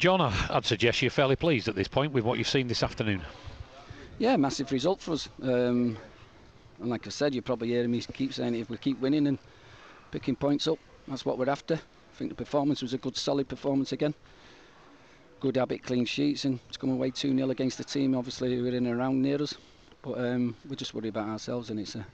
John, I'd suggest you're fairly pleased at this point with what you've seen this afternoon. Yeah, massive result for us. And like I said, you're probably hearing me keep saying it, if we keep winning and picking points up, that's what we're after. I think the performance was a good, solid performance again. Good habit, clean sheets, and to come away 2-0 against the team, obviously, who are in and around near us. But we just worry about ourselves, and it's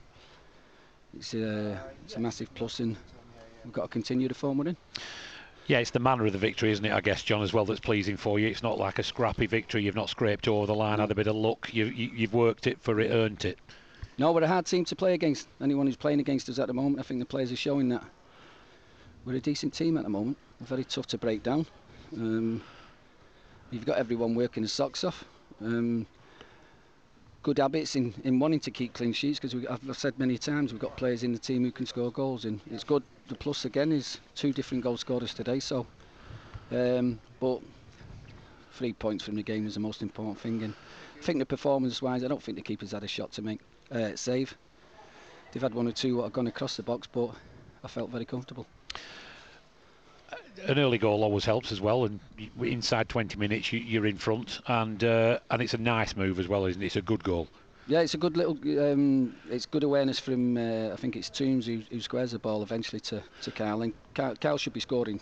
a massive plus, and we've got to continue the form we're in. Yeah, it's the manner of the victory, isn't it, I guess, John, as well, that's pleasing for you. It's not like a scrappy victory. You've not scraped over the line, had a bit of luck. You've worked it for it, earned it. No, we're a hard team to play against. Anyone who's playing against us at the moment, I think the players are showing that. We're a decent team at the moment. We're very tough to break down. You've got everyone working his socks off. Good habits in wanting to keep clean sheets, because I've said many times, we've got players in the team who can score goals, and it's good. The plus again is 2 different goal scorers today, so but 3 points from the game is the most important thing. And I think the performance wise, I don't think the keepers had a shot to make save. They've had 1 or 2 that have gone across the box, but I felt very comfortable. An early goal always helps as well, and inside 20 minutes you're in front, and it's a nice move as well, isn't it? It's a good goal. Yeah, it's a good little. It's good awareness from I think it's Toombs who squares the ball eventually to Kyle, and Kyle should be scoring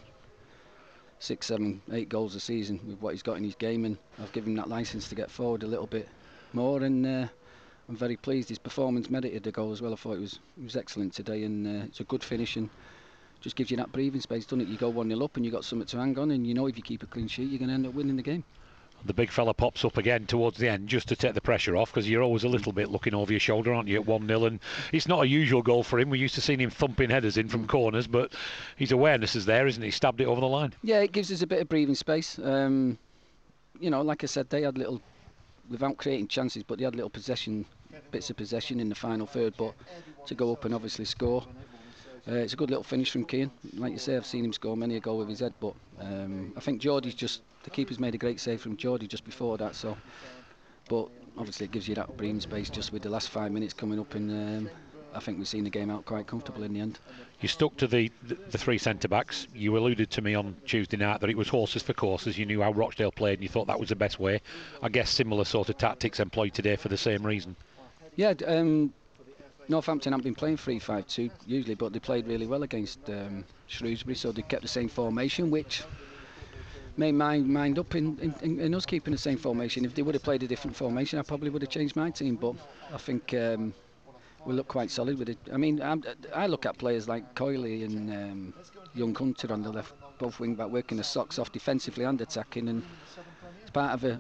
6, 7, 8 goals a season with what he's got in his game, and I've given him that licence to get forward a little bit more, and I'm very pleased. His performance merited the goal as well. I thought it was excellent today, and it's a good finish, and just gives you that breathing space, doesn't it? You go 1-0 up and you've got something to hang on, and you know if you keep a clean sheet, you're going to end up winning the game. The big fella pops up again towards the end just to take the pressure off, because you're always a little bit looking over your shoulder, aren't you, at 1-0, and it's not a usual goal for him. We're used to seeing him thumping headers in from corners, but his awareness is there, isn't he? He stabbed it over the line. Yeah, it gives us a bit of breathing space. You know, like I said, they had little, without creating chances, but they had little bits of possession in the final third, but to go up and obviously score. It's a good little finish from Keane. Like you say, I've seen him score many a goal with his head, but I think the keeper's made a great save from Geordie just before that. So, but obviously it gives you that breathing space just with the last 5 minutes coming up, and I think we've seen the game out quite comfortable in the end. You stuck to the 3 centre-backs. You alluded to me on Tuesday night that it was horses for courses. You knew how Rochdale played and you thought that was the best way. I guess similar sort of tactics employed today for the same reason. Yeah, Northampton haven't been playing 3-5-2 usually, but they played really well against Shrewsbury, so they kept the same formation, which made my mind up in us keeping the same formation. If they would have played a different formation, I probably would have changed my team, but I think we look quite solid with it. I mean, I look at players like Coyley and Young Hunter on the left, both wing back, working the socks off defensively and attacking, and it's part of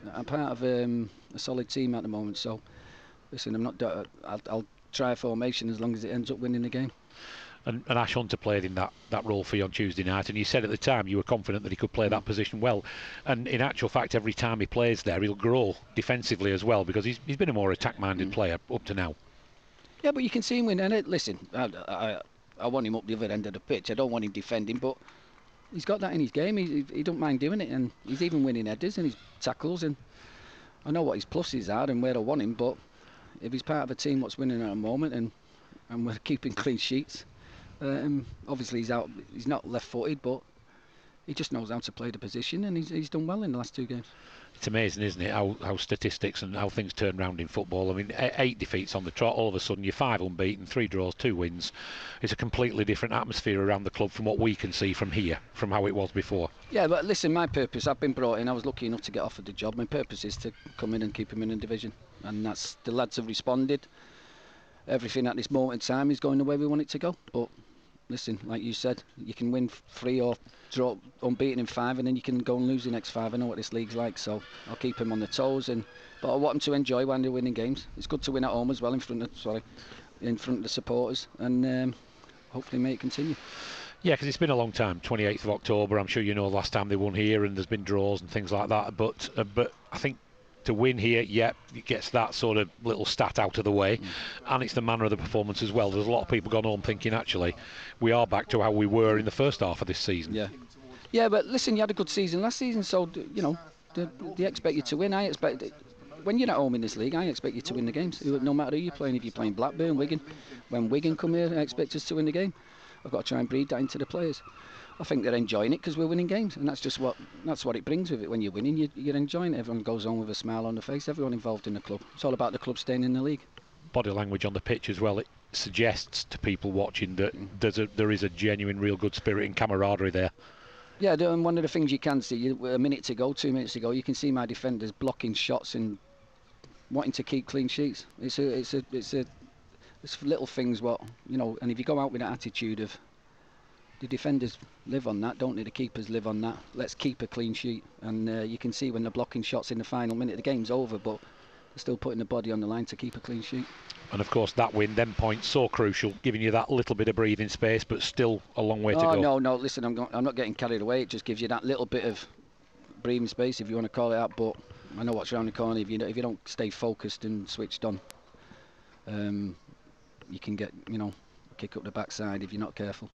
a solid team at the moment. So listen, I'll try a formation as long as it ends up winning the game. And Ash Hunter played in that role for you on Tuesday night, and you said at the time you were confident that he could play that position well, and in actual fact every time he plays there he'll grow defensively as well, because he's been a more attack-minded player up to now. Yeah, but you can see him win, and listen, I want him up the other end of the pitch. I don't want him defending, but he's got that in his game. He don't mind doing it, and he's even winning headers and his tackles, and I know what his pluses are and where I want him, but if he's part of a team what's winning at the moment and we're keeping clean sheets, obviously he's not left-footed, but he just knows how to play the position, and he's done well in the last 2 games. It's amazing, isn't it, how statistics and how things turn around in football. I mean, 8 defeats on the trot, all of a sudden you're 5 unbeaten, 3 draws, 2 wins. It's a completely different atmosphere around the club from what we can see from here, from how it was before. Yeah, but listen, my purpose, I've been brought in, I was lucky enough to get offered the job. My purpose is to come in and keep him in the division, and that's, the lads have responded. Everything at this moment in time is going the way we want it to go, but listen, like you said, you can win 3 or draw unbeaten in 5, and then you can go and lose the next 5. I know what this league's like, so I'll keep him on the toes, but I want him to enjoy when they're winning games. It's good to win at home as well in front of the supporters, and hopefully make it continue. Yeah, because it's been a long time, 28th of October. I'm sure you know last time they won here, and there's been draws and things like that, but I think to win here, it gets that sort of little stat out of the way, and it's the manner of the performance as well. There's a lot of people gone home thinking, actually, we are back to how we were in the first half of this season. Yeah, but listen, you had a good season last season, so you know they expect you to win. I expect when you're at home in this league, I expect you to win the games, no matter who you're playing. If you're playing Blackburn, Wigan, when Wigan come here, I expect us to win the game. I've got to try and breed that into the players. I think they're enjoying it because we're winning games, and that's what it brings with it. When you're winning, you're enjoying it. Everyone goes home with a smile on their face. Everyone involved in the club. It's all about the club staying in the league. Body language on the pitch as well. It suggests to people watching that there is a genuine, real good spirit and camaraderie there. Yeah, and one of the things you can see, a minute to go, 2 minutes to go, you can see my defenders blocking shots and wanting to keep clean sheets. It's little things, and if you go out with an attitude of the defenders live on that, don't they? The keepers live on that. Let's keep a clean sheet, and you can see when they're blocking shots in the final minute, the game's over, but they're still putting the body on the line to keep a clean sheet. And of course that win, them points, so crucial, giving you that little bit of breathing space, but still a long way to go. No, listen, I'm not getting carried away. It just gives you that little bit of breathing space, if you want to call it that. But I know what's around the corner. If you don't stay focused and switched on, you can get, kick up the backside if you're not careful.